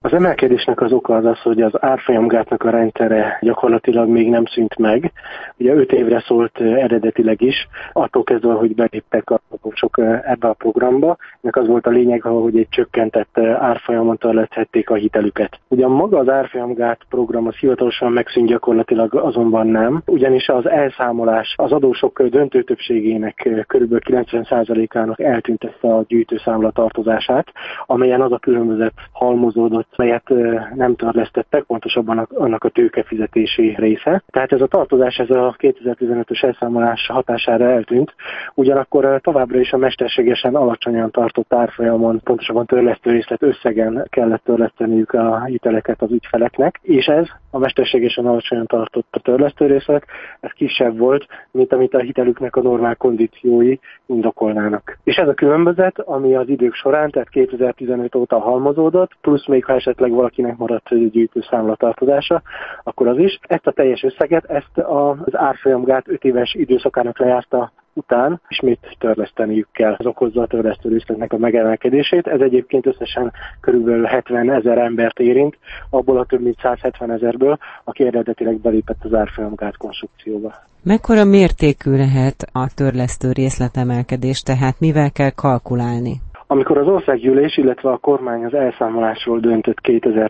Az emelkedésnek az oka az, hogy az árfolyamgátnak a rendszere gyakorlatilag még nem szűnt meg. Ugye 5 évre szólt eredetileg is, attól kezdve, hogy beléptek a lakosok ebbe a programba. Ennek az volt a lényeg, hogy egy csökkentett árfolyamon törleszthették a hitelüket. Ugyan maga az árfolyamgát program az hivatalosan megszűnt, gyakorlatilag azonban nem, ugyanis az elszámolás az adósok döntő többségének kb. 90%-ának eltüntette a gyűjtőszámla tartozását, amelyen az a különbözet halmozódott, melyet nem törlesztettek, pontosabban annak a tőkefizetési része. Tehát ez a tartozás, ez a 2015-ös elszámolás hatására eltűnt, ugyanakkor továbbra is a mesterségesen alacsonyan tartott árfolyamon, pontosabban törlesztő részlet összegen kellett törleszteniük a hiteleket az ügyfeleknek, és ez a mesterségesen alacsonyan tartott a törlesztő részlet, ez kisebb volt, mint amit a hitelüknek a normál kondíciói indokolnának. És ez a különbözet, ami az idők során, tehát 2015 óta halmozódott, plusz még ha esetleg valakinek maradt gyűjtőszámla tartozása, akkor az is. Ezt a teljes összeget, ezt az árfolyamgát 5 éves időszakának lejárta után ismét törleszteniük kell. Ez okozza a törlesztő részletnek a megemelkedését. Ez egyébként összesen körülbelül 70 000 embert érint, abból a több mint 170 000-ből, aki eredetileg belépett az árfolyamgát konstrukcióba. Mekkora mértékű lehet a törlesztő részletemelkedés, tehát mivel kell kalkulálni? Amikor az országgyűlés, illetve a kormány az elszámolásról döntött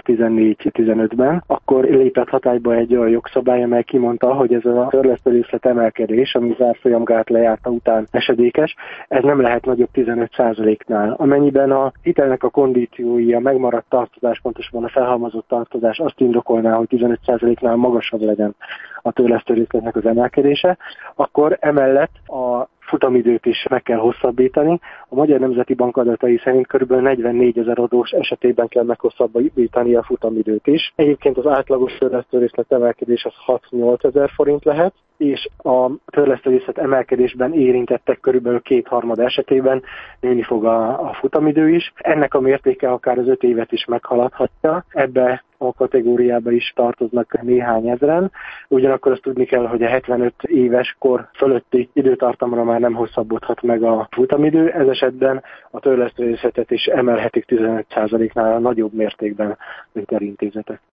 2014-15-ben, akkor lépett hatályba egy olyan jogszabály, amely kimondta, hogy ez a törlesztő részlet emelkedés, ami az árfolyamgát lejárta után esedékes, ez nem lehet nagyobb 15%-nál. Amennyiben a hitelnek a kondíciói, a megmaradt tartozás, pontosabban a felhalmozott tartozás azt indokolná, hogy 15%-nál magasabb legyen a törlesztő részletnek az emelkedése, akkor emellett a futamidőt is meg kell hosszabbítani. A Magyar Nemzeti Bank adatai szerint kb. 44 000 adós esetében kell meghosszabbítani a futamidőt is. Egyébként az átlagos törlesztőrészlet emelkedés az 6-8 000 forint lehet, és a törlesztőrészlet emelkedésben érintettek körülbelül 2/3 esetében nőni fog a futamidő is. Ennek a mértéke akár az 5 évet is meghaladhatja. Ebbe a kategóriába is tartoznak néhány ezren. Ugyanakkor azt tudni kell, hogy a 75 éves kor fölötti időtartamra már nem hosszabbodhat meg a futamidő. Ez esetben a törlesztőrészletet is emelhetik 15%-nál nagyobb mértékben, mint intézetek.